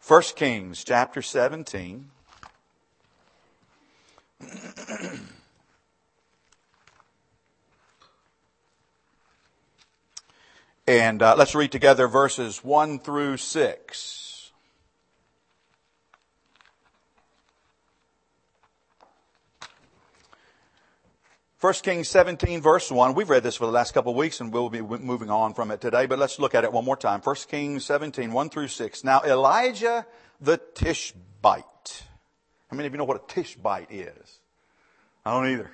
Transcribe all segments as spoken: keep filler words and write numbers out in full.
First Kings chapter seventeen. And uh, let's read together verses one through six. First Kings seventeen, verse one. We've read this for the last couple of weeks, and we'll be moving on from it today. But let's look at it one more time. First Kings seventeen, one through six. Now Elijah the Tishbite. How many of you know what a Tishbite is? I don't either.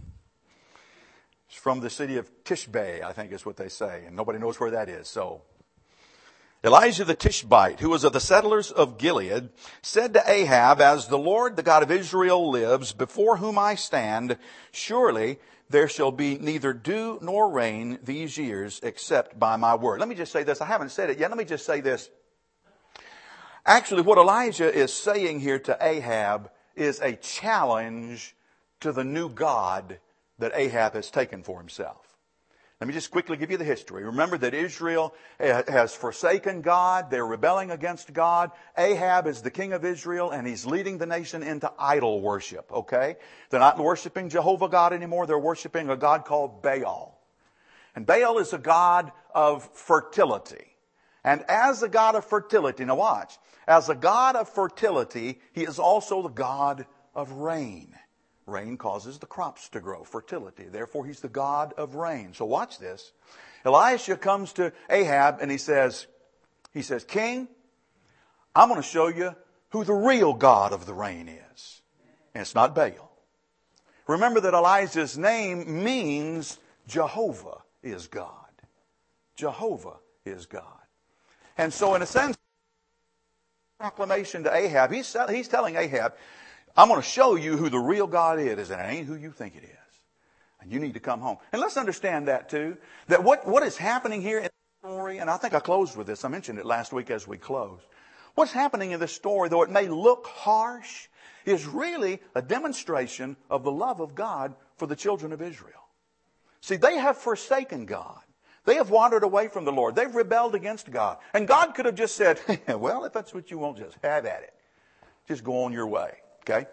It's from the city of Tishbe, I think is what they say. And nobody knows where that is. So Elijah the Tishbite, who was of the settlers of Gilead, said to Ahab, "As the Lord, the God of Israel, lives, before whom I stand, surely there shall be neither dew nor rain these years except by my word." Let me just say this. I haven't said it yet. Let me just say this. Actually, what Elijah is saying here to Ahab is a challenge to the new God that Ahab has taken for himself. Let me just quickly give you the history. Remember that Israel has forsaken God. They're rebelling against God. Ahab is the king of Israel, and he's leading the nation into idol worship, okay? They're not worshiping Jehovah God anymore. They're worshiping a god called Baal. And Baal is a god of fertility. And as a god of fertility, now watch, as a god of fertility, he is also the god of rain. Rain causes the crops to grow, fertility. Therefore, he's the God of rain. So watch this. Elisha comes to Ahab and he says, he says, "King, I'm going to show you who the real God of the rain is." And it's not Baal. Remember that Elijah's name means Jehovah is God. Jehovah is God. And so in a sense, proclamation to Ahab, he's, he's telling Ahab, I'm going to show you who the real God is, and it ain't who you think it is. And you need to come home. And let's understand that too, that what, what is happening here in the story, and I think I closed with this, I mentioned it last week as we closed. What's happening in this story, though it may look harsh, is really a demonstration of the love of God for the children of Israel. See, they have forsaken God. They have wandered away from the Lord. They've rebelled against God. And God could have just said, well, if that's what you want, just have at it. Just go on your way. Okay?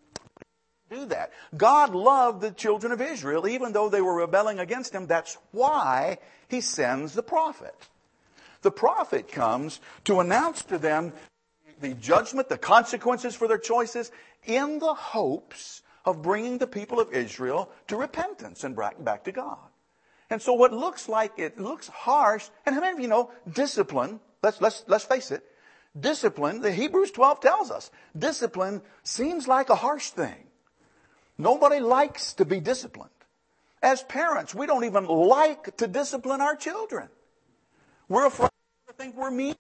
Do that. God loved the children of Israel, even though they were rebelling against him. That's why he sends the prophet. The prophet comes to announce to them the judgment, the consequences for their choices, in the hopes of bringing the people of Israel to repentance and back to God. And so what looks like, it looks harsh, and how many of you know discipline, let's, let's, let's face it, discipline, the Hebrews twelve tells us, discipline seems like a harsh thing. Nobody likes to be disciplined. As parents, we don't even like to discipline our children. We're afraid to think we're mean.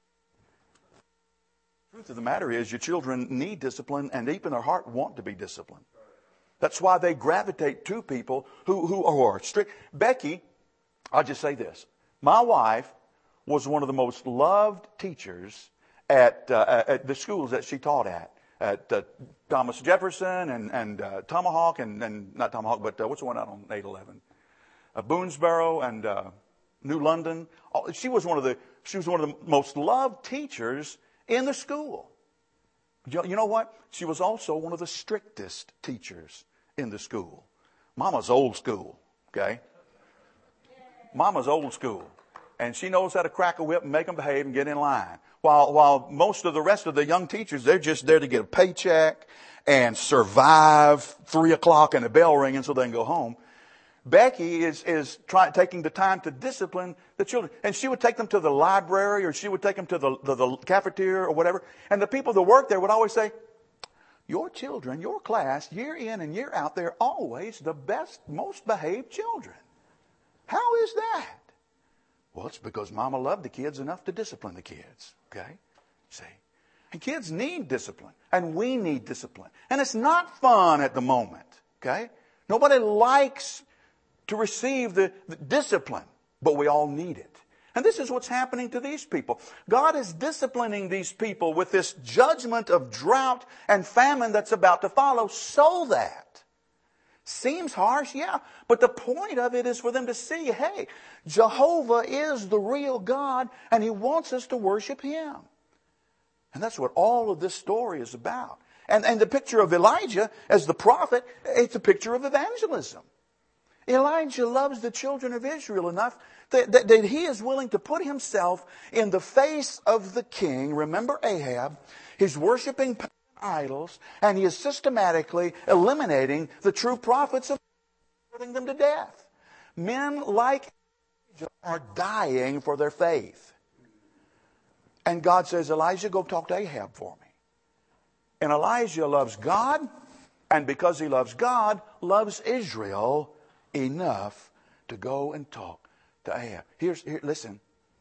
The truth of the matter is your children need discipline, and deep in their heart want to be disciplined. That's why they gravitate to people who, who are strict. Becky, I'll just say this. My wife was one of the most loved teachers at, uh, at the schools that she taught at. At uh, Thomas Jefferson and, and uh, Tomahawk, and, and not Tomahawk, but uh, what's the one out on eight eleven? Uh, Boonesboro and uh, New London. Oh, she was one of the she was one of the most loved teachers in the school. You know what? She was also one of the strictest teachers in the school. Mama's old school, okay? Mama's old school. And she knows how to crack a whip and make them behave and get in line. While, while most of the rest of the young teachers, they're just there to get a paycheck and survive three o'clock and the bell ringing so they can go home. Becky is, is trying, taking the time to discipline the children. And she would take them to the library, or she would take them to the, the, the cafeteria or whatever. And the people that work there would always say, your children, your class, year in and year out, they're always the best, most behaved children. How is that? Well, it's because Mama loved the kids enough to discipline the kids. Okay? See? And kids need discipline. And we need discipline. And it's not fun at the moment. Okay? Nobody likes to receive the, the discipline. But we all need it. And this is what's happening to these people. God is disciplining these people with this judgment of drought and famine that's about to follow, so that, seems harsh, yeah, but the point of it is for them to see, hey, Jehovah is the real God, and He wants us to worship Him. And that's what all of this story is about. And, and the picture of Elijah as the prophet, it's a picture of evangelism. Elijah loves the children of Israel enough that, that, that he is willing to put himself in the face of the king. Remember Ahab? He's worshiping idols, and he is systematically eliminating the true prophets and putting them to death. Men like Elijah are dying for their faith. And God says, Elijah, go talk to Ahab for me. And Elijah loves God, and because he loves God, loves Israel enough to go and talk to Ahab. Here's, here, listen.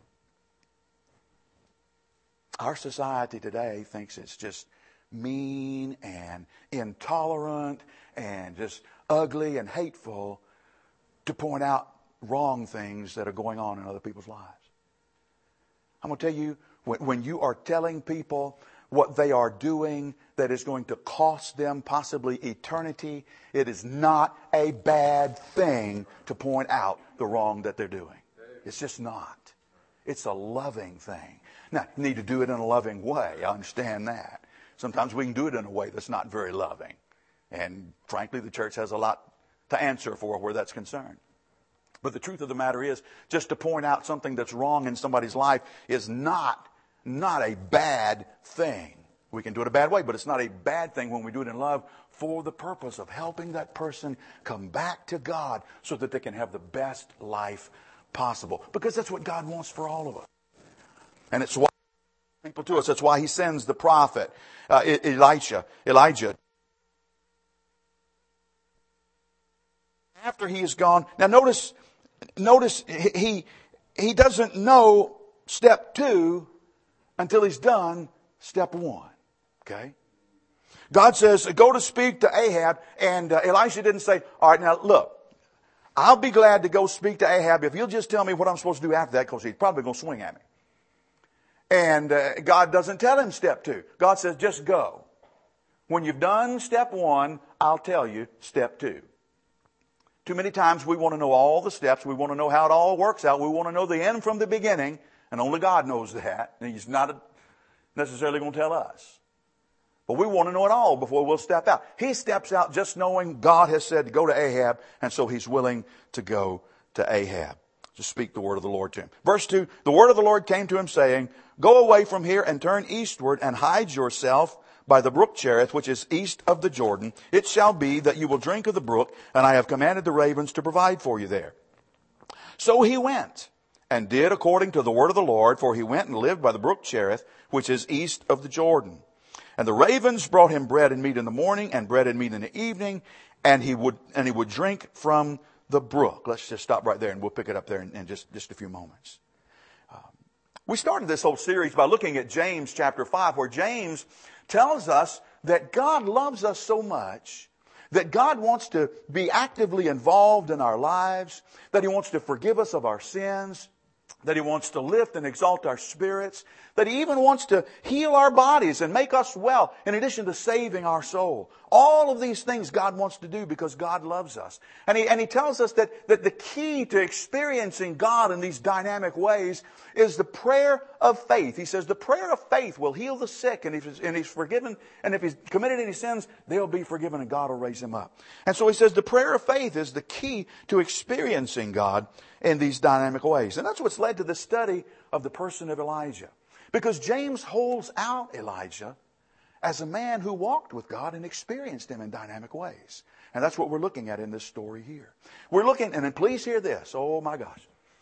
Our society today thinks it's just mean and intolerant and just ugly and hateful to point out wrong things that are going on in other people's lives. I'm going to tell you, when, when you are telling people what they are doing that is going to cost them possibly eternity, it is not a bad thing to point out the wrong that they're doing. It's just not. It's a loving thing. Now, you need to do it in a loving way. I understand that. Sometimes we can do it in a way that's not very loving. And frankly, the church has a lot to answer for where that's concerned. But the truth of the matter is, just to point out something that's wrong in somebody's life is not, not a bad thing. We can do it a bad way, but it's not a bad thing when we do it in love for the purpose of helping that person come back to God so that they can have the best life possible. Because that's what God wants for all of us. And it's why people to us. That's why he sends the prophet, uh, Elisha, Elijah. After he is gone. Now notice, notice he, he doesn't know step two until he's done step one. Okay? God says, go to speak to Ahab. And uh, Elisha didn't say, all right, now look, I'll be glad to go speak to Ahab if you'll just tell me what I'm supposed to do after that, because he's probably going to swing at me. And uh, God doesn't tell him step two. God says, just go. When you've done step one, I'll tell you step two. Too many times we want to know all the steps. We want to know how it all works out. We want to know the end from the beginning. And only God knows that. And he's not necessarily going to tell us. But we want to know it all before we'll step out. He steps out just knowing God has said to go to Ahab. And so he's willing to go to Ahab to speak the word of the Lord to him. Verse two, the word of the Lord came to him saying, go away from here and turn eastward and hide yourself by the brook Cherith, which is east of the Jordan. It shall be that you will drink of the brook, and I have commanded the ravens to provide for you there. So he went and did according to the word of the Lord, for he went and lived by the brook Cherith, which is east of the Jordan. And the ravens brought him bread and meat in the morning and bread and meat in the evening, and he would and he would drink from the brook. Let's just stop right there, and we'll pick it up there in, in just, just a few moments. Um, we started this whole series by looking at James chapter five, where James tells us that God loves us so much that God wants to be actively involved in our lives, that he wants to forgive us of our sins, that he wants to lift and exalt our spirits, that he even wants to heal our bodies and make us well, in addition to saving our soul. All of these things God wants to do because God loves us. And he, and he tells us that, that the key to experiencing God in these dynamic ways is the prayer of faith. He says the prayer of faith will heal the sick, and if he's, and he's forgiven, and if he's committed any sins, they'll be forgiven and God will raise him up. And so he says the prayer of faith is the key to experiencing God in these dynamic ways. And that's what's led to the study of the person of Elijah. Because James holds out Elijah as a man who walked with God and experienced him in dynamic ways. And that's what we're looking at in this story here. We're looking, and then please hear this. Oh my gosh.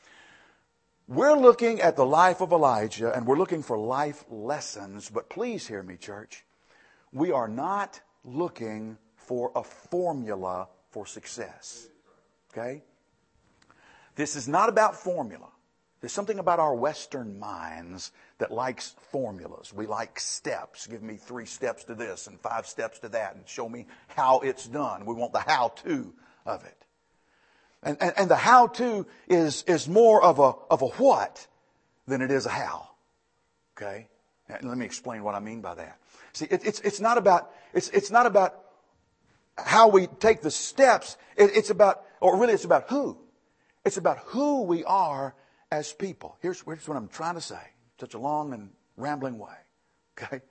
We're looking at the life of Elijah, and we're looking for life lessons. But please hear me, church. We are not looking for a formula for success. Okay? This is not about formula. There's something about our Western minds that likes formulas. We like steps. Give me three steps to this and five steps to that and show me how it's done. We want the how-to of it. And, and, and the how-to is, is more of a, of a what than it is a how. Okay? And let me explain what I mean by that. See, it, it's, it's not about, it's, it's not about how we take the steps. It, it's about, or really it's about who. It's about who we are as people. Here's, here's what I'm trying to say. Such a long and rambling way. Okay?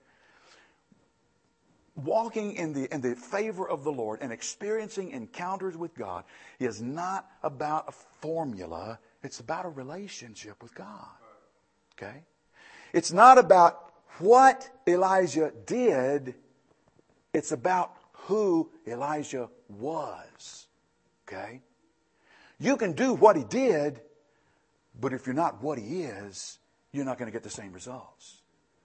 Walking in the, in the favor of the Lord and experiencing encounters with God is not about a formula. It's about a relationship with God. Okay? It's not about what Elijah did. It's about who Elijah was. Okay? You can do what he did, but if you're not what he is, you're not going to get the same results.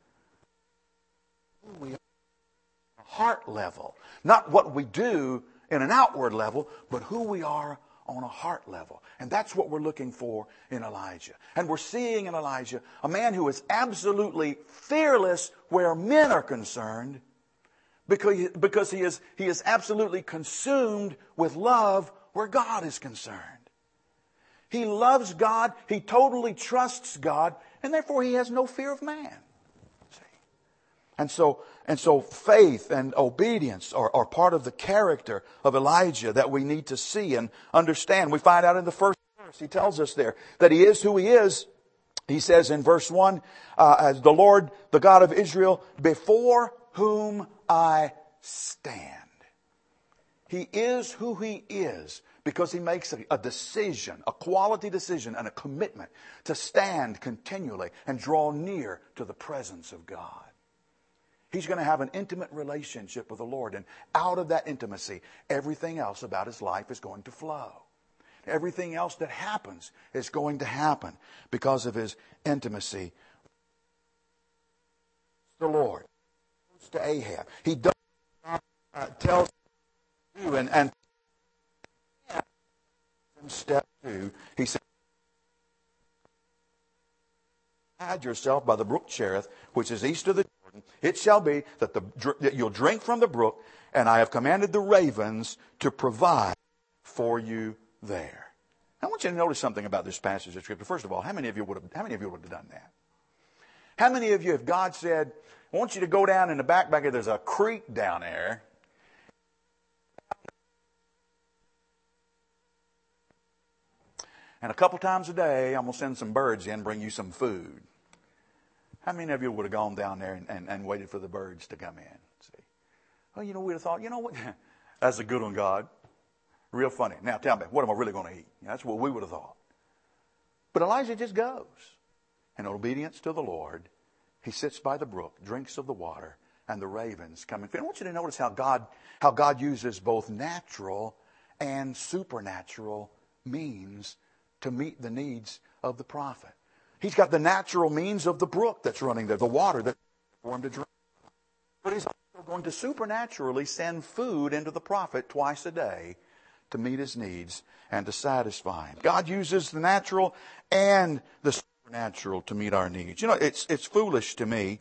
We are heart level. Not what we do in an outward level, but who we are on a heart level. And that's what we're looking for in Elijah. And we're seeing in Elijah a man who is absolutely fearless where men are concerned, because, because he is, he is absolutely consumed with love where God is concerned. He loves God, he totally trusts God, and therefore he has no fear of man. See? And so, and so faith and obedience are, are part of the character of Elijah that we need to see and understand. We find out in the first verse, he tells us there that he is who he is. He says in verse one, uh, as the Lord, the God of Israel, before whom I stand. He is who he is because he makes a, a decision, a quality decision and a commitment to stand continually and draw near to the presence of God. He's going to have an intimate relationship with the Lord, and out of that intimacy, everything else about his life is going to flow. Everything else that happens is going to happen because of his intimacy. The Lord goes to Ahab. He does uh, tells you and and in step two, he said, hide yourself by the brook Cherith, which is east of the Jordan. It shall be that, the, that you'll drink from the brook, and I have commanded the ravens to provide for you there. I want you to notice something about this passage of Scripture. First of all, how many of you would have, how many of you would have done that? How many of you, if God said, I want you to go down in the back, back here, there's a creek down there. And a couple times a day, I'm going to send some birds in and bring you some food. How many of you would have gone down there and, and, and waited for the birds to come in? See? Well, you know, we'd have thought, you know what? That's a good one, God. Real funny. Now tell me, what am I really going to eat? That's what we would have thought. But Elijah just goes. In obedience to the Lord, he sits by the brook, drinks of the water, and the ravens come and feed. I want you to notice how God, how God uses both natural and supernatural means to meet the needs of the prophet. He's got the natural means of the brook that's running there, the water that's for him to drink. But he's also going to supernaturally send food into the prophet twice a day to meet his needs and to satisfy him. God uses the natural and the supernatural to meet our needs. You know, it's it's foolish to me.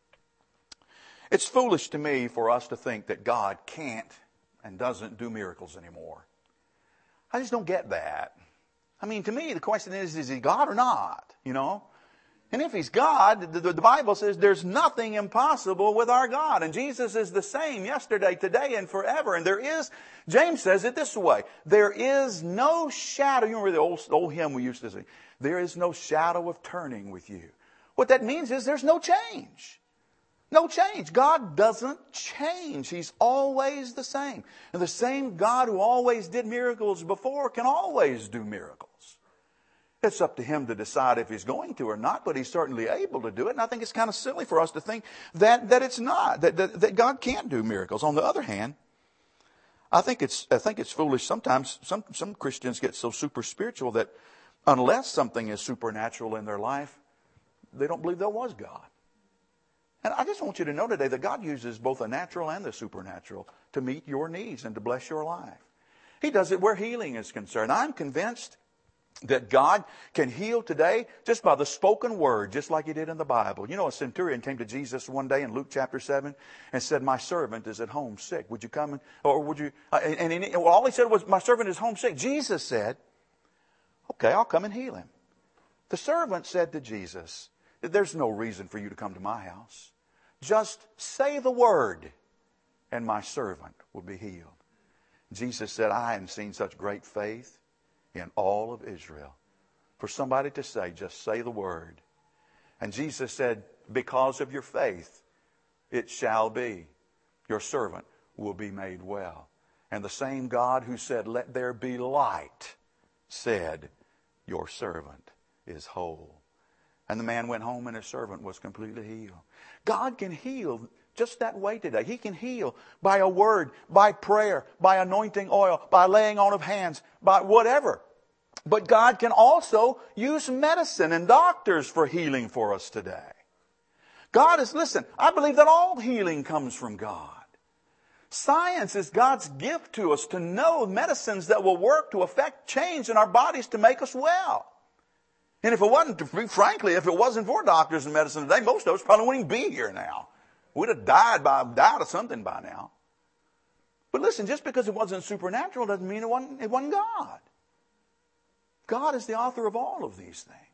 It's foolish to me for us to think that God can't and doesn't do miracles anymore. I just don't get that. I mean, to me, the question is, is he God or not? You know? And if he's God, the, the Bible says there's nothing impossible with our God. And Jesus is the same yesterday, today, and forever. And there is, James says it this way, there is no shadow. You remember the old, old hymn we used to sing? There is no shadow of turning with you. What that means is there's no change. No change. God doesn't change. He's always the same. And the same God who always did miracles before can always do miracles. It's up to him to decide if he's going to or not, but he's certainly able to do it. And I think it's kind of silly for us to think that, that it's not, that, that, that God can't do miracles. On the other hand, I think it's, I think it's foolish. Sometimes some, some Christians get so super spiritual that unless something is supernatural in their life, they don't believe there was God. And I just want you to know today that God uses both the natural and the supernatural to meet your needs and to bless your life. He does it where healing is concerned. I'm convinced that God can heal today just by the spoken word, just like he did in the Bible. You know, a centurion came to Jesus one day in Luke chapter seven and said, my servant is at home sick. Would you come and, or would you, uh, and, and, and well, all he said was, my servant is home sick. Jesus said, okay, I'll come and heal him. The servant said to Jesus, there's no reason for you to come to my house. Just say the word and my servant will be healed. Jesus said, I haven't seen such great faith in all of Israel. For somebody to say, just say the word. And Jesus said, because of your faith, it shall be. Your servant will be made well. And the same God who said, let there be light, said, your servant is whole. And the man went home and his servant was completely healed. God can heal just that way today. He can heal by a word, by prayer, by anointing oil, by laying on of hands, by whatever. But God can also use medicine and doctors for healing for us today. God is, listen, I believe that all healing comes from God. Science is God's gift to us to know medicines that will work to affect change in our bodies to make us well. And if it wasn't, frankly, if it wasn't for doctors and medicine today, most of us probably wouldn't even be here now. We'd have died by died of something by now. But listen, just because it wasn't supernatural doesn't mean it wasn't, it wasn't God. God is the author of all of these things.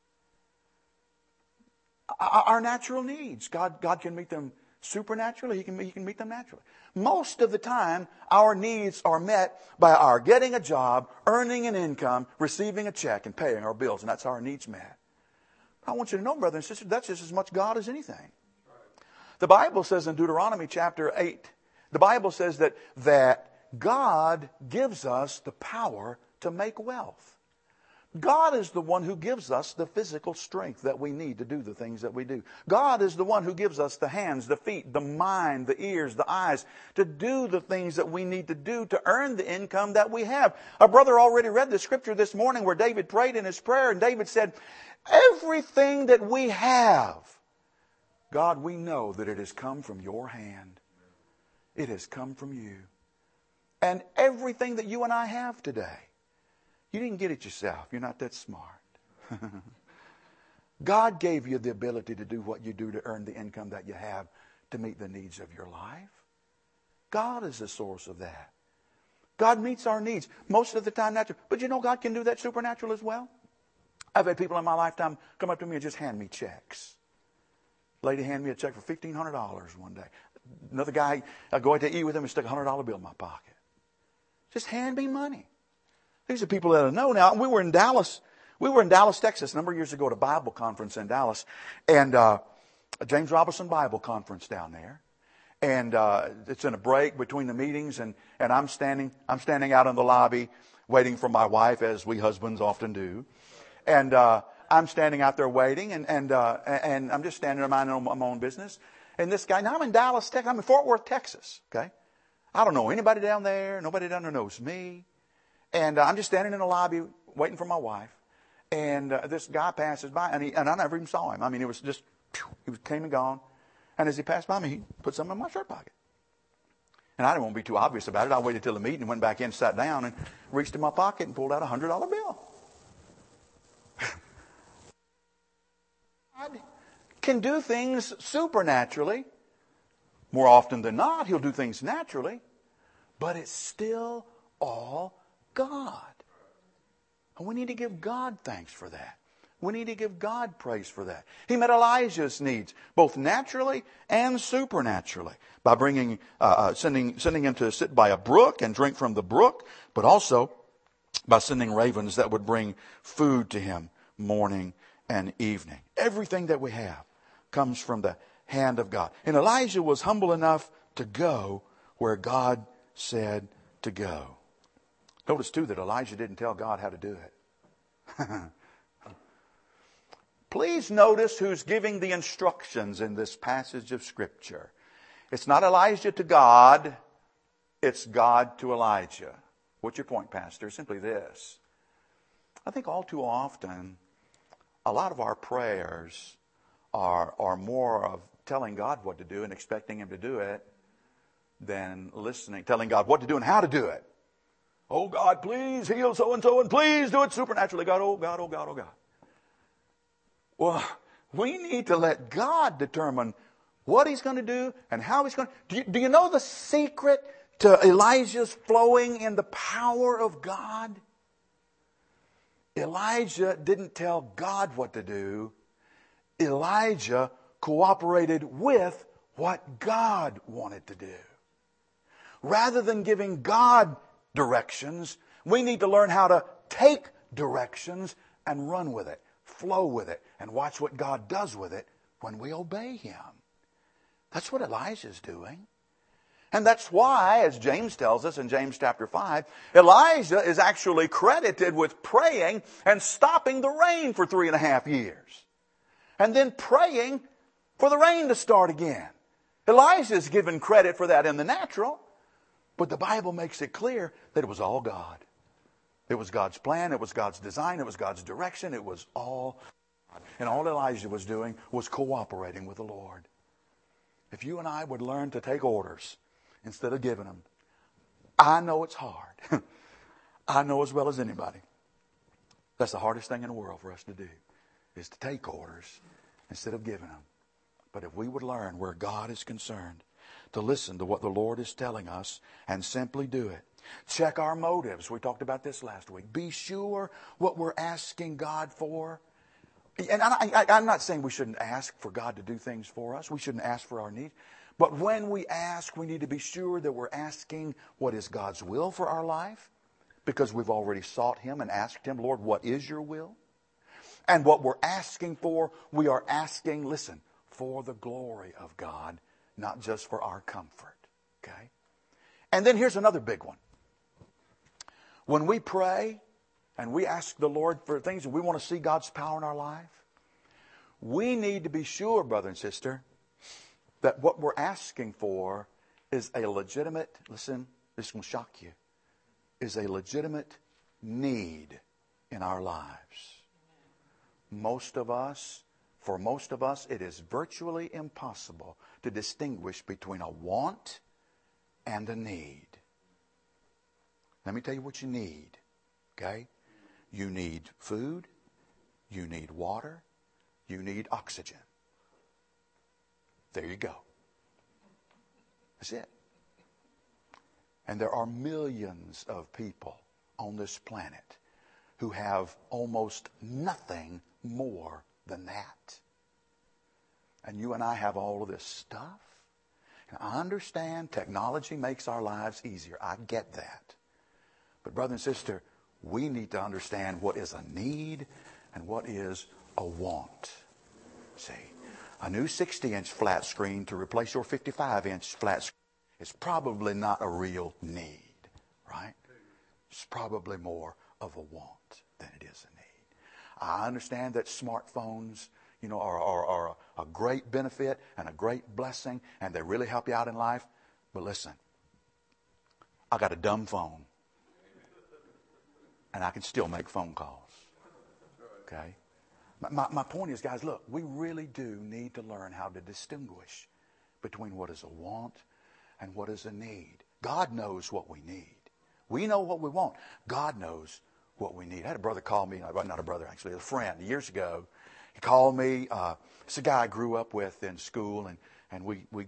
Our natural needs, God, God can meet them supernaturally. He can, he can meet them naturally. Most of the time, our needs are met by our getting a job, earning an income, receiving a check, and paying our bills. And that's how our needs met. I want you to know, brothers and sisters, that's just as much God as anything. The Bible says in Deuteronomy chapter eight, the Bible says that, that God gives us the power to make wealth. God is the one who gives us the physical strength that we need to do the things that we do. God is the one who gives us the hands, the feet, the mind, the ears, the eyes to do the things that we need to do to earn the income that we have. Our brother already read the scripture this morning where David prayed in his prayer, and David said, everything that we have, God, we know that it has come from your hand. It has come from you. And everything that you and I have today, you didn't get it yourself. You're not that smart. God gave you the ability to do what you do to earn the income that you have to meet the needs of your life. God is the source of that. God meets our needs most of the time natural. But you know God can do that supernatural as well. I've had people in my lifetime come up to me and just hand me checks. Lady handed me a check for fifteen hundred dollars one day. Another guy, I go out to eat with him and stick a one hundred dollar bill in my pocket. Just hand me money. These are people that I know now. We were in Dallas. We were in Dallas, Texas, a number of years ago at a Bible conference in Dallas. And uh, a James Robison Bible conference down there. And uh, it's in a break between the meetings. And, and I'm standing I'm standing out in the lobby waiting for my wife, as we husbands often do. And uh, I'm standing out there waiting. And, and, uh, and I'm just standing there minding my own business. And this guy, now I'm in Dallas, Texas. I'm in Fort Worth, Texas. Okay, I don't know anybody down there. Nobody down there knows me. And uh, I'm just standing in the lobby waiting for my wife. And uh, this guy passes by, and, he, and I never even saw him. I mean, it was just, he was came and gone. And as he passed by me, he put something in my shirt pocket. And I didn't want to be too obvious about it. I waited till the meeting, went back in, sat down, and reached in my pocket and pulled out a one hundred dollar bill. God can do things supernaturally. More often than not, he'll do things naturally. But it's still all God. And we need to give God thanks for that. We need to give God praise for that. He met Elijah's needs, both naturally and supernaturally, by bringing, uh, uh, sending, sending him to sit by a brook and drink from the brook, but also by sending ravens that would bring food to him morning and evening. Everything that we have comes from the hand of God. And Elijah was humble enough to go where God said to go. Notice, too, that Elijah didn't tell God how to do it. Please notice who's giving the instructions in this passage of Scripture. It's not Elijah to God. It's God to Elijah. What's your point, Pastor? Simply this. I think all too often, a lot of our prayers are, are more of telling God what to do and expecting Him to do it than listening, telling God what to do and how to do it. Oh, God, please heal so-and-so, and please do it supernaturally. God, oh, God, oh, God, oh, God. Well, we need to let God determine what He's going to do and how He's going to do. You, do you know the secret to Elijah's flowing in the power of God? Elijah didn't tell God what to do. Elijah cooperated with what God wanted to do. Rather than giving God directions, we need to learn how to take directions and run with it, flow with it, and watch what God does with it when we obey Him. That's what Elijah's doing. And that's why, as James tells us in James chapter five, Elijah is actually credited with praying and stopping the rain for three and a half years. And then praying for the rain to start again. Elijah is given credit for that in the natural, but the Bible makes it clear that it was all God. It was God's plan, it was God's design, it was God's direction, it was all God. And all Elijah was doing was cooperating with the Lord. If you and I would learn to take orders instead of giving them, I know it's hard. I know as well as anybody. That's the hardest thing in the world for us to do, is to take orders instead of giving them. But if we would learn where God is concerned, to listen to what the Lord is telling us and simply do it. Check our motives. We talked about this last week. Be sure what we're asking God for. And I, I, I'm not saying we shouldn't ask for God to do things for us. We shouldn't ask for our needs. But when we ask, we need to be sure that we're asking what is God's will for our life, because we've already sought Him and asked Him, Lord, what is your will? And what we're asking for, we are asking, listen, for the glory of God, not just for our comfort. Okay? And then here's another big one. When we pray and we ask the Lord for things and we want to see God's power in our life, we need to be sure, brother and sister, that what we're asking for is a legitimate, listen, this will shock you, is a legitimate need in our lives. Most of us, for most of us, it is virtually impossible to distinguish between a want and a need. Let me tell you what you need, okay? You need food, you need water, you need oxygen. There you go. That's it. And there are millions of people on this planet who have almost nothing more than that. And you and I have all of this stuff. And I understand technology makes our lives easier. I get that. But brother and sister, we need to understand what is a need and what is a want. See, a new sixty-inch flat screen to replace your fifty-five inch flat screen is probably not a real need, right? It's probably more of a want than it is a need. I understand that smartphones, you know, are, are, are a great benefit and a great blessing, and they really help you out in life. But listen, I got a dumb phone, and I can still make phone calls. Okay? My, my point is, guys, look, we really do need to learn how to distinguish between what is a want and what is a need. God knows what we need. We know what we want. God knows what we need. I had a brother call me, not a brother actually, a friend, years ago. He called me. Uh, it's a guy I grew up with in school, and, and we... we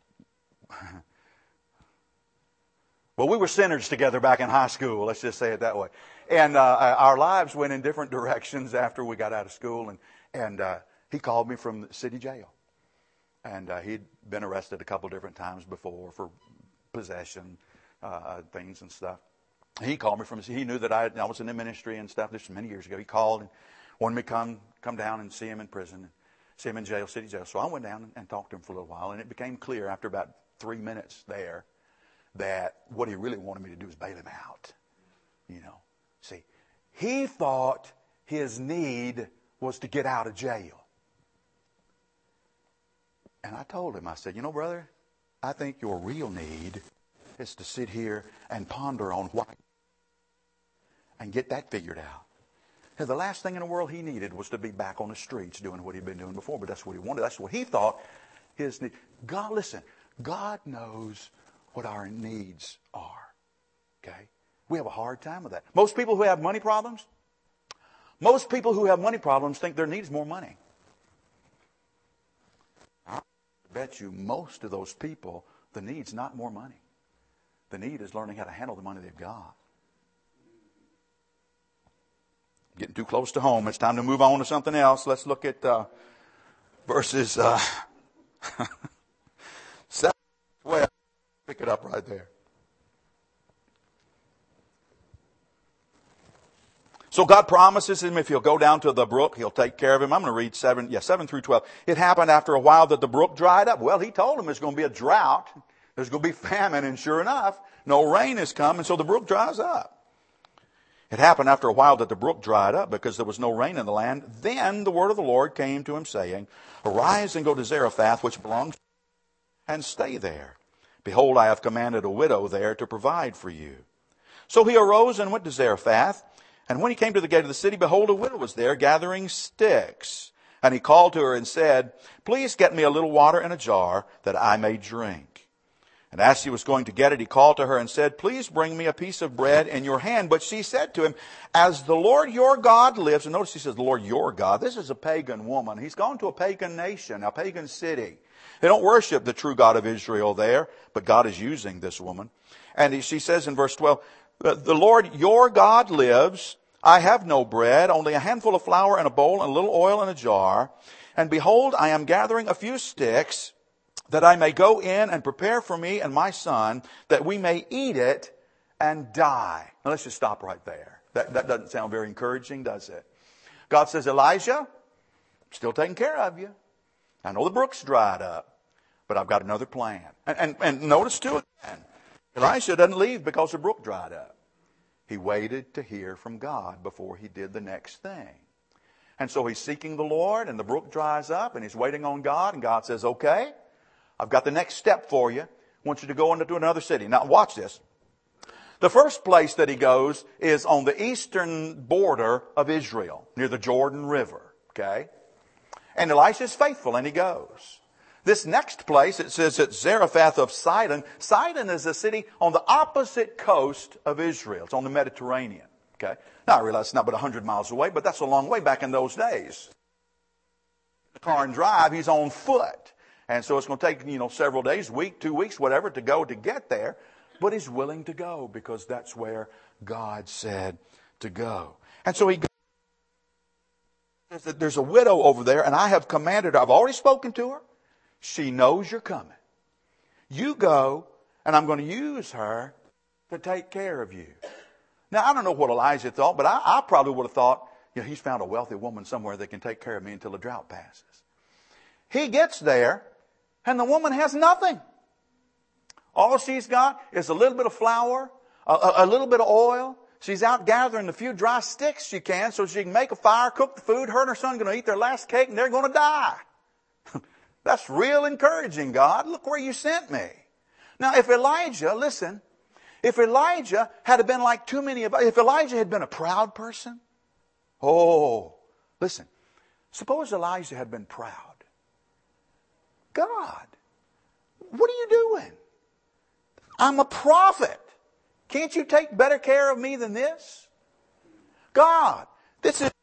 Well, we were sinners together back in high school. Let's just say it that way. And uh, our lives went in different directions after we got out of school. And, and uh, he called me from the city jail. And uh, he'd been arrested a couple different times before for possession, uh, things and stuff. He called me from, he knew that I, I was in the ministry and stuff. This was many years ago. He called and wanted me to come, come down and see him in prison, and see him in jail, city jail. So I went down and, and talked to him for a little while. And it became clear after about three minutes there that what he really wanted me to do was bail him out. You know, see, he thought his need was to get out of jail. And I told him, I said, you know, brother, I think your real need is to sit here and ponder on why and get that figured out. Now, the last thing in the world he needed was to be back on the streets doing what he'd been doing before, but that's what he wanted. That's what he thought his need. God, listen, God knows what our needs are. Okay? We have a hard time with that. Most people who have money problems, most people who have money problems think their need is more money. I bet you most of those people, the need's not more money. The need is learning how to handle the money they've got. Getting too close to home. It's time to move on to something else. Let's look at uh, verses uh, seven, twelve. Pick it up right there. So God promises him if he'll go down to the brook, he'll take care of him. I'm going to read seven, yeah, seven through twelve. It happened after a while that the brook dried up. Well, he told him there's going to be a drought. There's going to be famine. And sure enough, no rain has come. And so the brook dries up. It happened after a while that the brook dried up because there was no rain in the land. Then the word of the Lord came to him saying, arise and go to Zarephath, which belongs to you, and stay there. Behold, I have commanded a widow there to provide for you. So he arose and went to Zarephath. And when he came to the gate of the city, behold, a widow was there gathering sticks. And he called to her and said, please get me a little water in a jar that I may drink. And as she was going to get it, he called to her and said, please bring me a piece of bread in your hand. But she said to him, as the Lord your God lives, and notice he says, the Lord your God. This is a pagan woman. He's gone to a pagan nation, a pagan city. They don't worship the true God of Israel there, but God is using this woman. And he, she says in verse twelve, the Lord your God lives. I have no bread, only a handful of flour in a bowl and a little oil in a jar. And behold, I am gathering a few sticks that I may go in and prepare for me and my son, that we may eat it and die. Now let's just stop right there. That, that doesn't sound very encouraging, does it? God says, Elijah, I'm still taking care of you. I know the brook's dried up, but I've got another plan. And, and, and notice too, again, Elisha doesn't leave because the brook dried up. He waited to hear from God before he did the next thing. And so he's seeking the Lord, and the brook dries up, and he's waiting on God, and God says, okay, I've got the next step for you. I want you to go into another city. Now watch this. The first place that he goes is on the eastern border of Israel, near the Jordan River. Okay? And Elisha is faithful, and he goes. This next place, it says it's Zarephath of Sidon. Sidon is a city on the opposite coast of Israel. It's on the Mediterranean. Okay? Now I realize it's not but one hundred miles away, but that's a long way back in those days. The car and drive, he's on foot. And so it's going to take, you know, several days, week, two weeks, whatever, to go to get there. But he's willing to go because that's where God said to go. And so he goes. There's a widow over there, and I have commanded her. I've already spoken to her. She knows you're coming. You go, and I'm going to use her to take care of you. Now, I don't know what Elijah thought, but I, I probably would have thought, you know, he's found a wealthy woman somewhere that can take care of me until the drought passes. He gets there, and the woman has nothing. All she's got is a little bit of flour, a, a, a little bit of oil. She's out gathering the few dry sticks she can so she can make a fire, cook the food. Her and her son are going to eat their last cake, and they're going to die. That's real encouraging, God. Look where you sent me. Now, if Elijah, listen, if Elijah had been like too many of us, if Elijah had been a proud person, oh, listen, suppose Elijah had been proud. God, what are you doing? I'm a prophet. Can't you take better care of me than this? God, this is...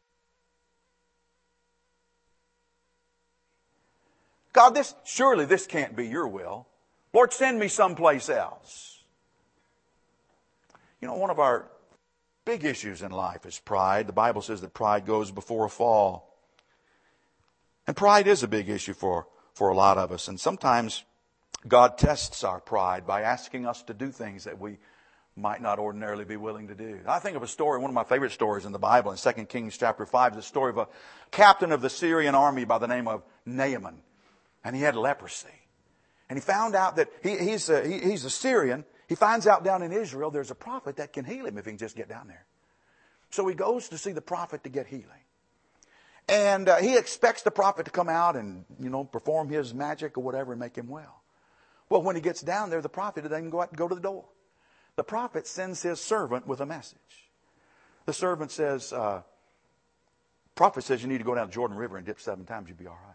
God, this, surely this can't be your will. Lord, send me someplace else. You know, one of our big issues in life is pride. The Bible says that pride goes before a fall. And pride is a big issue for, for a lot of us. And sometimes God tests our pride by asking us to do things that we might not ordinarily be willing to do. I think of a story, one of my favorite stories in the Bible, in Second Kings chapter five, is the story of a captain of the Syrian army by the name of Naaman. And he had leprosy. And he found out that he, he's, a, he, he's a Syrian. He finds out down in Israel there's a prophet that can heal him if he can just get down there. So he goes to see the prophet to get healing. And uh, he expects the prophet to come out and, you know, perform his magic or whatever and make him well. Well, when he gets down there, the prophet doesn't even go out and go to the door. The prophet sends his servant with a message. The servant says, uh, prophet says you need to go down the Jordan River and dip seven times, you'll be all right.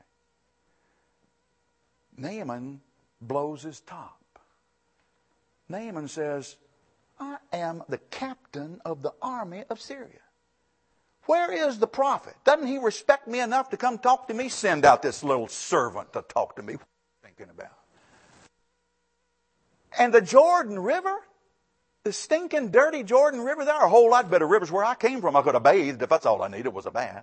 Naaman blows his top. Naaman says, I am the captain of the army of Syria. Where is the prophet? Doesn't he respect me enough to come talk to me? Send out this little servant to talk to me. What are you thinking about? And the Jordan River, the stinking, dirty Jordan River, there are a whole lot better rivers where I came from. I could have bathed if that's all I needed was a bath.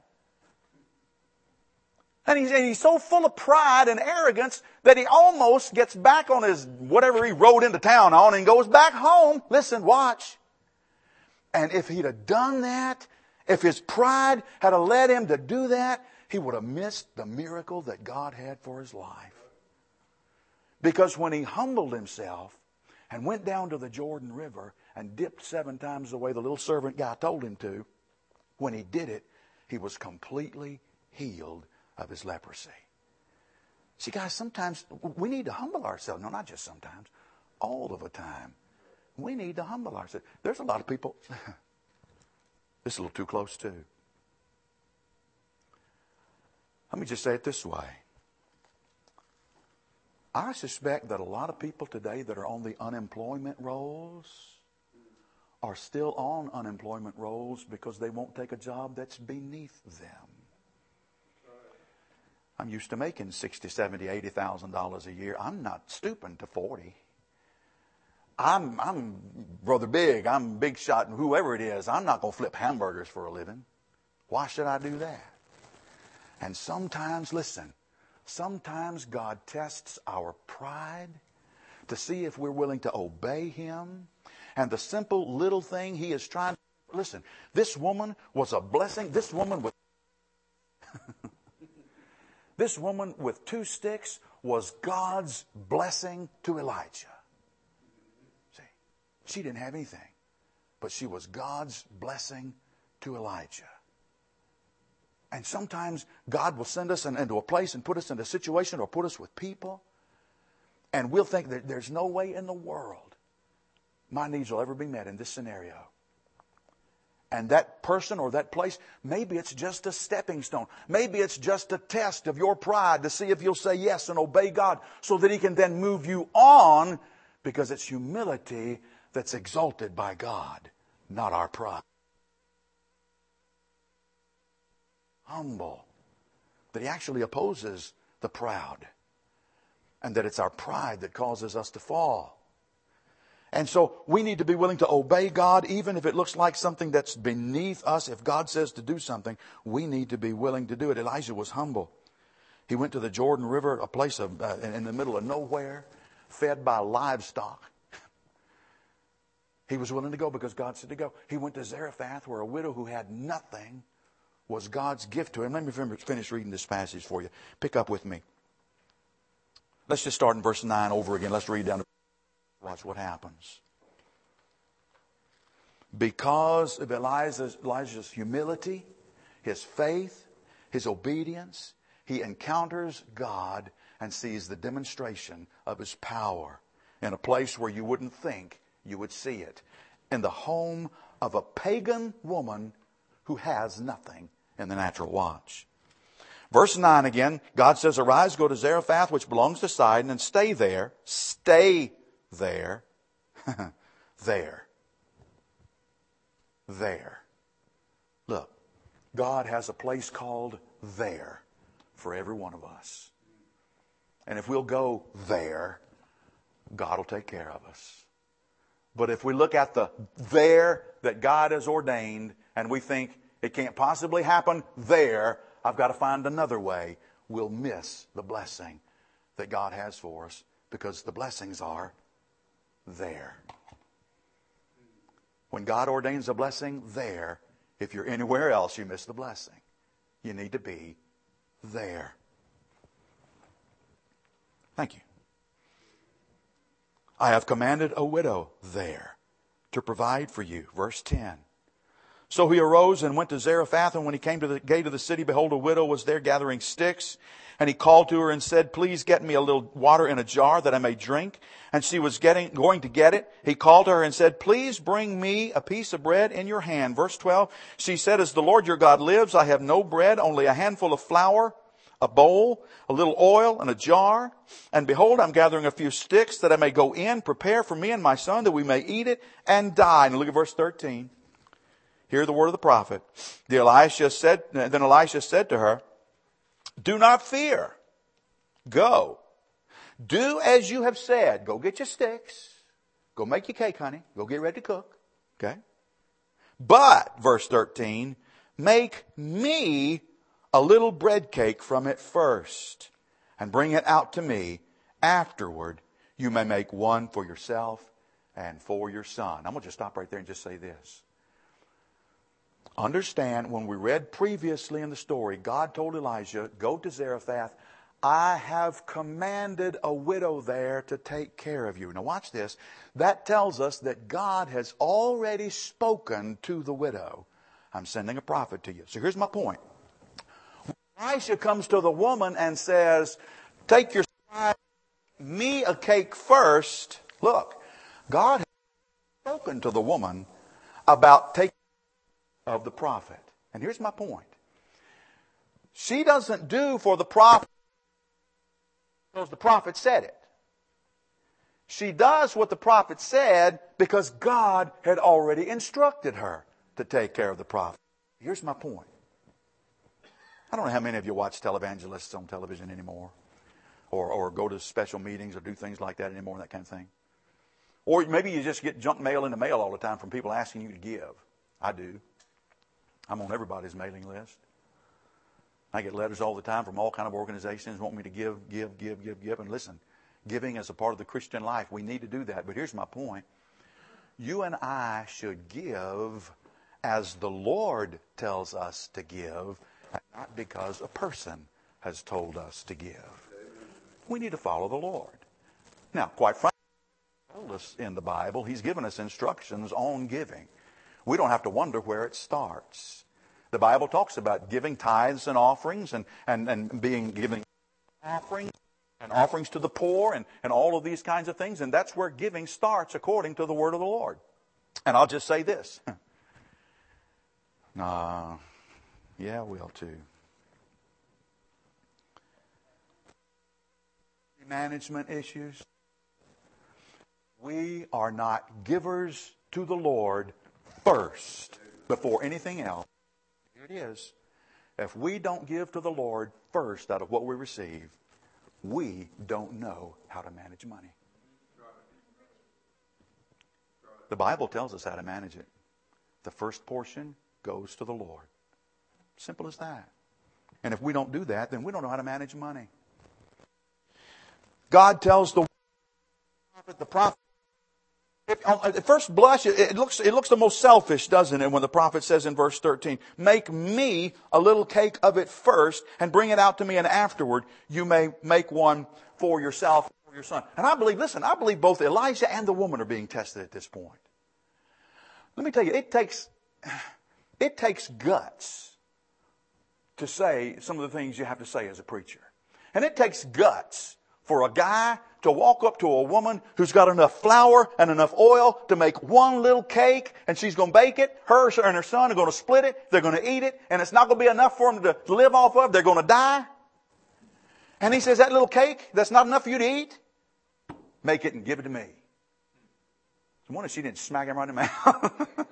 And he's, and he's so full of pride and arrogance that he almost gets back on his, whatever he rode into town on, and goes back home. Listen, watch. And if he'd have done that, If his pride had led him to do that, he would have missed the miracle that God had for his life. Because when he humbled himself and went down to the Jordan River and dipped seven times the way the little servant guy told him to, when he did it, he was completely healed of his leprosy. See, guys, sometimes we need to humble ourselves. No, not just sometimes. All of the time. We need to humble ourselves. There's a lot of people. This is a little too close, too. Let me just say it this way. I suspect that a lot of people today that are on the unemployment rolls are still on unemployment rolls because they won't take a job that's beneath them. I'm used to making sixty, seventy, eighty thousand dollars a year. I'm not stooping to forty. I'm I'm Brother Big. I'm Big Shot, and whoever it is. I'm not going to flip hamburgers for a living. Why should I do that? And sometimes, listen, sometimes God tests our pride to see if we're willing to obey Him. And the simple little thing He is trying to... Listen, this woman was a blessing. This woman with... this woman with two sticks was God's blessing to Elijah. See, she didn't have anything, but she was God's blessing to Elijah. And sometimes God will send us in, into a place and put us in a situation or put us with people. And we'll think that there's no way in the world my needs will ever be met in this scenario. And that person or that place, maybe it's just a stepping stone. Maybe it's just a test of your pride to see if you'll say yes and obey God so that He can then move you on, because it's humility that's exalted by God, not our pride. Humble. That He actually opposes the proud. And that it's our pride that causes us to fall. And so we need to be willing to obey God even if it looks like something that's beneath us. If God says to do something, we need to be willing to do it. Elijah was humble. He went to the Jordan River, a place of, uh, in the middle of nowhere, fed by livestock. He was willing to go because God said to go. He went to Zarephath, where a widow who had nothing was God's gift to him. Let me finish reading this passage for you. Pick up with me. Let's just start in verse nine over again. Let's read down to watch what happens. Because of Elijah's, Elijah's humility, his faith, his obedience, he encounters God and sees the demonstration of His power in a place where you wouldn't think you would see it. In the home of a pagan woman who has nothing in the natural. Watch. Verse nine again, God says, "Arise, go to Zarephath, which belongs to Sidon, and stay there." Stay there. there. There. Look, God has a place called there for every one of us. And if we'll go there, God will take care of us. But if we look at the there that God has ordained and we think it can't possibly happen there, I've got to find another way, we'll miss the blessing that God has for us, because the blessings are there. When God ordains a blessing there, if you're anywhere else, you miss the blessing. You need to be there. Thank you. I have commanded a widow there to provide for you. Verse ten. So he arose and went to Zarephath, and when he came to the gate of the city, behold, a widow was there gathering sticks. And he called to her and said, "Please get me a little water in a jar that I may drink." And she was getting, going to get it. He called to her and said, "Please bring me a piece of bread in your hand." Verse twelve, she said, "As the Lord your God lives, I have no bread, only a handful of flour, a bowl, a little oil, and a jar. And behold, I'm gathering a few sticks that I may go in, prepare for me and my son, that we may eat it and die." And look at verse thirteen. Hear the word of the prophet. The Elisha said, then Elisha said to her, "Do not fear. Go. Do as you have said." Go get your sticks. Go make your cake, honey. Go get ready to cook. Okay? "But," verse thirteen, "make me a little bread cake from it first, and bring it out to me. Afterward, you may make one for yourself and for your son." I'm going to just stop right there and just say this. Understand, when we read previously in the story, God told Elijah, go to Zarephath. I have commanded a widow there to take care of you. Now watch this. That tells us that God has already spoken to the widow. I'm sending a prophet to you. So here's my point. Elisha comes to the woman and says, take your scribe, me a cake first. Look, God has spoken to the woman about taking care of the prophet. And here's my point. She doesn't do for the prophet because the prophet said it. She does what the prophet said because God had already instructed her to take care of the prophet. Here's my point. I don't know how many of you watch televangelists on television anymore, or, or go to special meetings or do things like that anymore, that kind of thing. Or maybe you just get junk mail in the mail all the time from people asking you to give. I do. I'm on everybody's mailing list. I get letters all the time from all kind of organizations wanting me to give, give, give, give, give. And listen, giving is a part of the Christian life. We need to do that. But here's my point. You and I should give as the Lord tells us to give, and not because a person has told us to give. We need to follow the Lord. Now, quite frankly, He told us in the Bible, He's given us instructions on giving. We don't have to wonder where it starts. The Bible talks about giving tithes and offerings and, and, and being giving offerings and offerings to the poor and, and all of these kinds of things. And that's where giving starts according to the word of the Lord. And I'll just say this. Uh, yeah, I will too. Management issues. We are not givers to the Lord first before anything else. Here it is. If we don't give to the Lord first out of what we receive, we don't know how to manage money. The Bible tells us how to manage it. The first portion goes to the Lord. Simple as that. And if we don't do that, then we don't know how to manage money. God tells the prophet, the prophet, if, at first blush, it looks, it looks the most selfish, doesn't it, when the prophet says in verse thirteen, make me a little cake of it first and bring it out to me, and afterward you may make one for yourself and for your son. And I believe, listen, I believe both Elijah and the woman are being tested at this point. Let me tell you, it takes, it takes guts to say some of the things you have to say as a preacher. And it takes guts for a guy to walk up to a woman who's got enough flour and enough oil to make one little cake, and she's going to bake it. Her and her son are going to split it. They're going to eat it, and it's not going to be enough for them to live off of. They're going to die. And he says, that little cake, that's not enough for you to eat? Make it and give it to me. I wonder if she didn't smack him right in the mouth.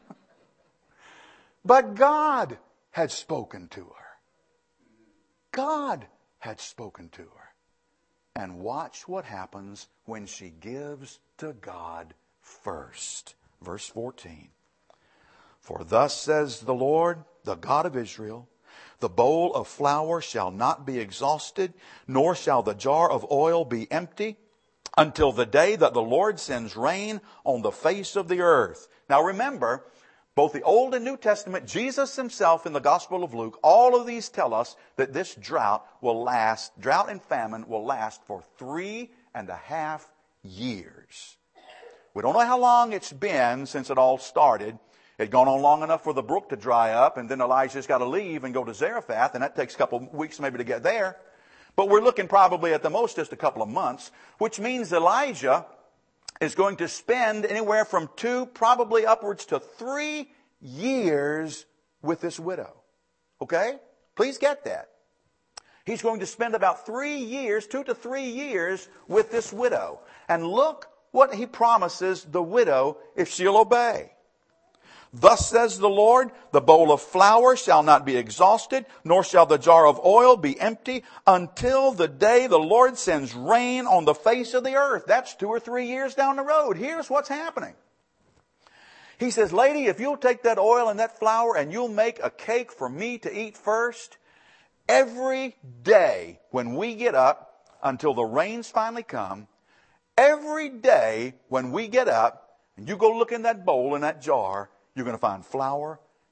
But God had spoken to her. God had spoken to her. And watch what happens when she gives to God first. Verse fourteen. For thus says the Lord, the God of Israel, the bowl of flour shall not be exhausted, nor shall the jar of oil be empty, until the day that the Lord sends rain on the face of the earth. Now remember, both the Old and New Testament, Jesus himself in the Gospel of Luke, all of these tell us that this drought will last, drought and famine will last for three and a half years. We don't know how long it's been since it all started. It had gone on long enough for the brook to dry up, and then Elijah's got to leave and go to Zarephath, and that takes a couple of weeks maybe to get there. But we're looking probably at the most just a couple of months, which means Elijah is going to spend anywhere from two, probably upwards to three years with this widow. Okay? Please get that. He's going to spend about three years, two to three years with this widow. And look what he promises the widow if she'll obey. Thus says the Lord, the bowl of flour shall not be exhausted, nor shall the jar of oil be empty, until the day the Lord sends rain on the face of the earth. That's two or three years down the road. Here's what's happening. He says, lady, if you'll take that oil and that flour and you'll make a cake for me to eat first, every day when we get up until the rains finally come, every day when we get up and you go look in that bowl, in that jar, you're going to find flour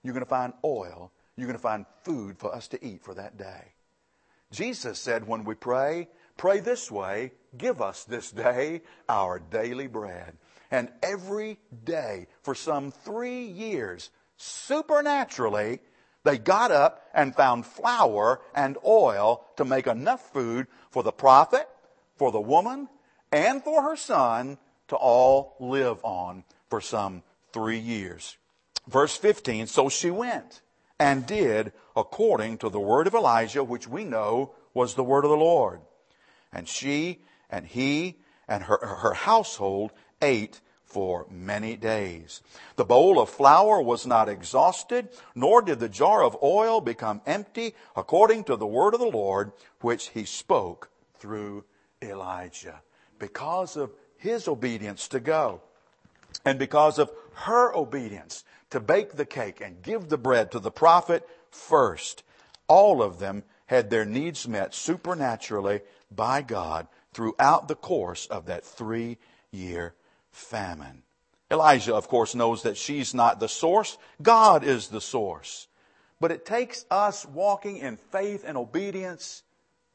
You're going to find oil. You're going to find food for us to eat for that day. Jesus said when we pray, pray this way, give us this day our daily bread. And every day for some three years, supernaturally, they got up and found flour and oil to make enough food for the prophet, for the woman, and for her son to all live on for some three years. Verse fifteen, so she went and did according to the word of Elijah, which we know was the word of the Lord. And she and he and her, her household ate for many days. The bowl of flour was not exhausted, nor did the jar of oil become empty, according to the word of the Lord, which he spoke through Elijah. Because of his obedience to go, and because of her obedience to bake the cake and give the bread to the prophet first, all of them had their needs met supernaturally by God throughout the course of that three-year famine. Elijah, of course, knows that she's not the source. God is the source. But it takes us walking in faith and obedience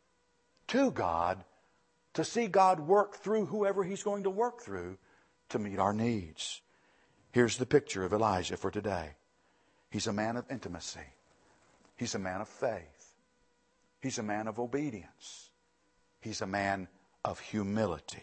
to God to see God work through whoever he's going to work through to meet our needs. Here's the picture of Elijah for today. He's a man of intimacy. He's a man of faith. He's a man of obedience. He's a man of humility.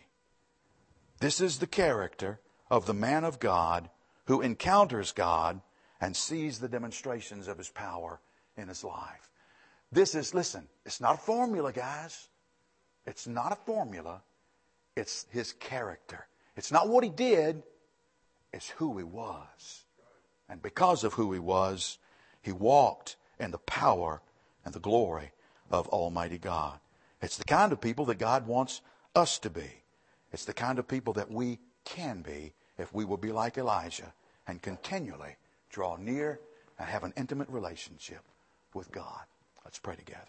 This is the character of the man of God who encounters God and sees the demonstrations of his power in his life. This is, listen, it's not a formula, guys. It's not a formula. It's his character. It's not what he did. It's who he was. And because of who he was, he walked in the power and the glory of Almighty God. It's the kind of people that God wants us to be. It's the kind of people that we can be if we will be like Elijah and continually draw near and have an intimate relationship with God. Let's pray together.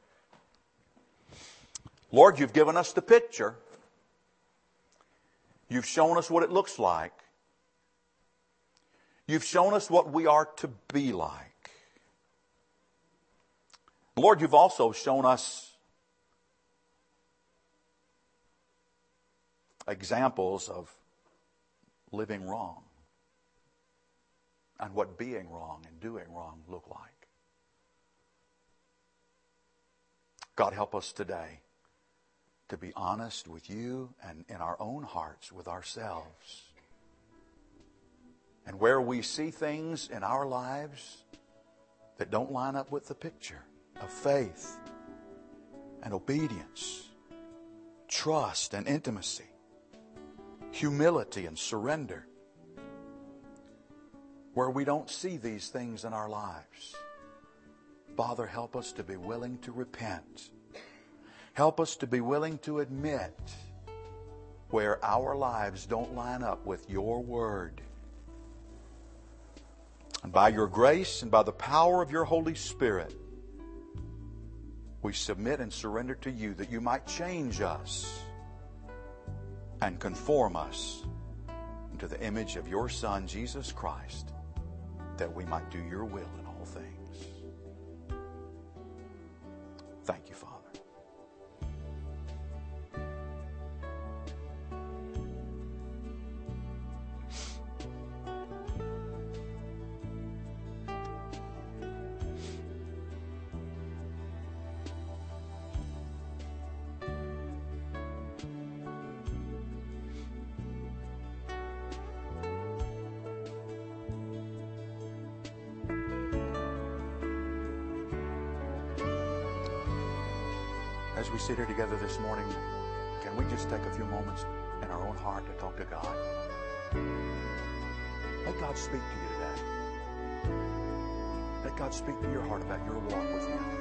Lord, you've given us the picture. You've shown us what it looks like. You've shown us what we are to be like. Lord, you've also shown us examples of living wrong and what being wrong and doing wrong look like. God, help us today to be honest with you and in our own hearts with ourselves. And where we see things in our lives that don't line up with the picture of faith and obedience, trust and intimacy, humility and surrender, where we don't see these things in our lives, Father, help us to be willing to repent. Help us to be willing to admit where our lives don't line up with your word. And by your grace and by the power of your Holy Spirit, we submit and surrender to you that you might change us and conform us into the image of your Son, Jesus Christ, that we might do your will in all things. Thank you, Father. As we sit here together this morning, can we just take a few moments in our own heart to talk to God? Let God speak to you today. Let God speak to your heart about your walk with Him.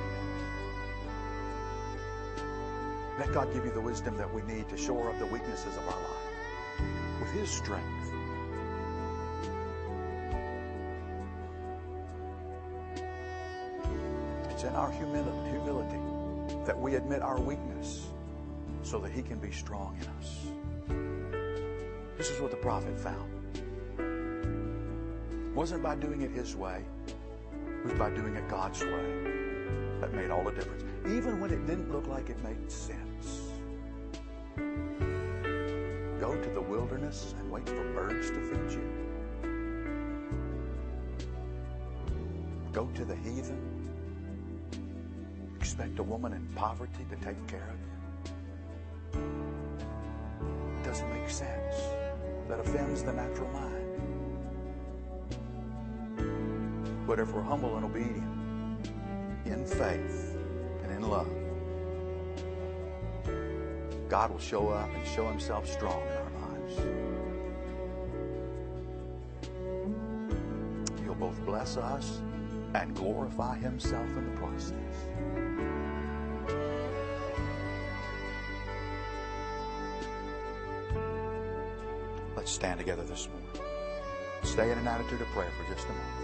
Let God give you the wisdom that we need to shore up the weaknesses of our life with His strength. It's in our humility, humility that we admit our weakness so that He can be strong in us. This is what the prophet found. wasn't by doing it His way. It was by doing it God's way. That made all the difference. Even when it didn't look like it made sense. Go to the wilderness and wait for birds to feed you. Go to the heathen. Expect a woman in poverty to take care of you. It doesn't make sense. That offends the natural mind. But if we're humble and obedient, in faith and in love, God will show up and show Himself strong in our lives. He'll both bless us and glorify Himself in the process. Let's stand together this morning. Stay in an attitude of prayer for just a moment.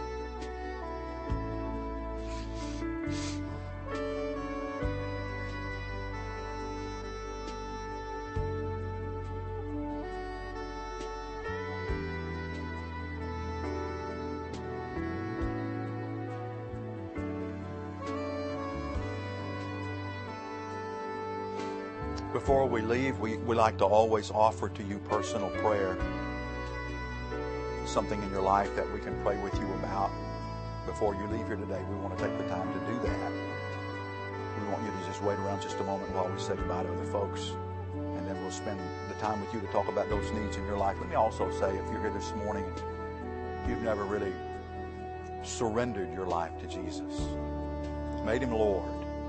Before we leave, we, we like to always offer to you personal prayer. Something in your life that we can pray with you about. Before you leave here today, we want to take the time to do that. We want you to just wait around just a moment while we say goodbye to other folks. And then we'll spend the time with you to talk about those needs in your life. Let me also say, if you're here this morning and you've never really surrendered your life to Jesus, made Him Lord.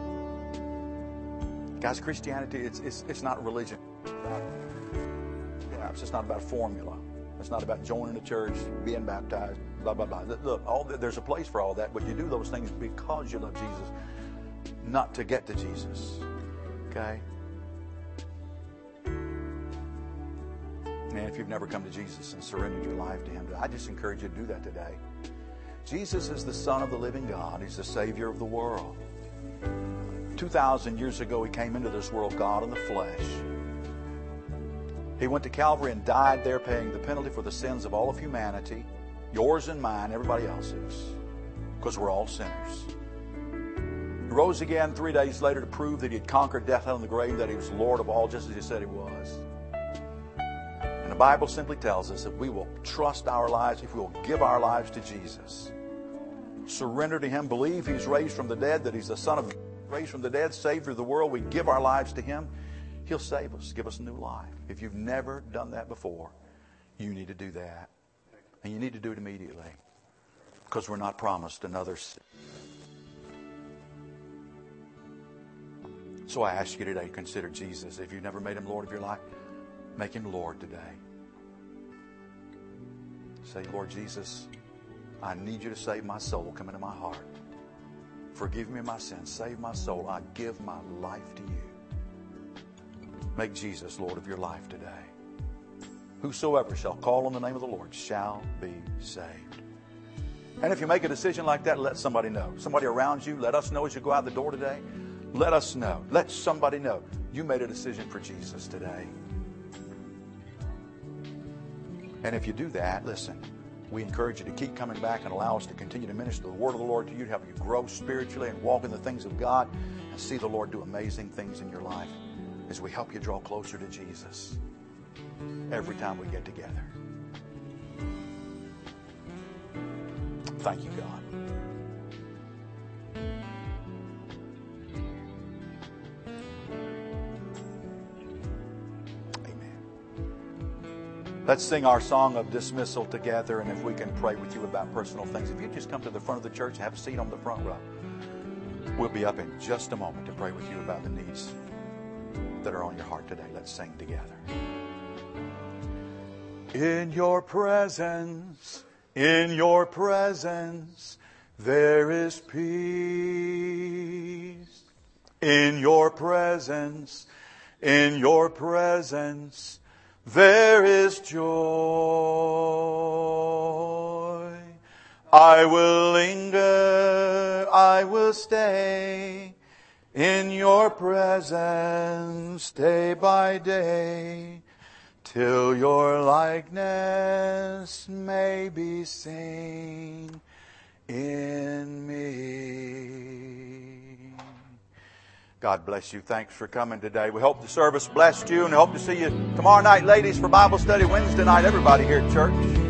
Guys, Christianity, it's, it's, it's not religion. Yeah, it's just not about a formula. It's not about joining a church, being baptized, blah, blah, blah. Look, all, there's a place for all that, but you do those things because you love Jesus, not to get to Jesus. Okay? And if you've never come to Jesus and surrendered your life to Him, I just encourage you to do that today. Jesus is the Son of the living God. He's the Savior of the world. two thousand years ago, He came into this world, God in the flesh. He went to Calvary and died there, paying the penalty for the sins of all of humanity, yours and mine, everybody else's, because we're all sinners. He rose again three days later to prove that He had conquered death, hell, and the grave, that He was Lord of all, just as He said He was. And the Bible simply tells us that we will trust our lives if we will give our lives to Jesus. Surrender to Him, believe He's raised from the dead, that He's the Son of God, raised from the dead, Savior of the world. We give our lives to Him. He'll save us, give us a new life. If you've never done that before, you need to do that. And you need to do it immediately, because we're not promised another sin. So I ask you today, consider Jesus. If you've never made Him Lord of your life, make Him Lord today. Say, Lord Jesus, I need You to save my soul. Come into my heart. Forgive me my sins. Save my soul. I give my life to You. Make Jesus Lord of your life today. Whosoever shall call on the name of the Lord shall be saved. And if you make a decision like that, let somebody know. Somebody around you, let us know as you go out the door today. Let us know. Let somebody know you made a decision for Jesus today. And if you do that, listen, we encourage you to keep coming back and allow us to continue to minister the word of the Lord to you, to help you grow spiritually and walk in the things of God and see the Lord do amazing things in your life as we help you draw closer to Jesus every time we get together. Thank you, God. Let's sing our song of dismissal together, and if we can pray with you about personal things. If you just come to the front of the church and have a seat on the front row, we'll be up in just a moment to pray with you about the needs that are on your heart today. Let's sing together. In Your presence, in Your presence, there is peace. In Your presence, in Your presence, there is joy. I will linger, I will stay in Your presence day by day, till your likeness may be seen in me. God bless you. Thanks for coming today. We hope the service blessed you, and hope to see you tomorrow night, ladies, for Bible study. Wednesday night, everybody here at church.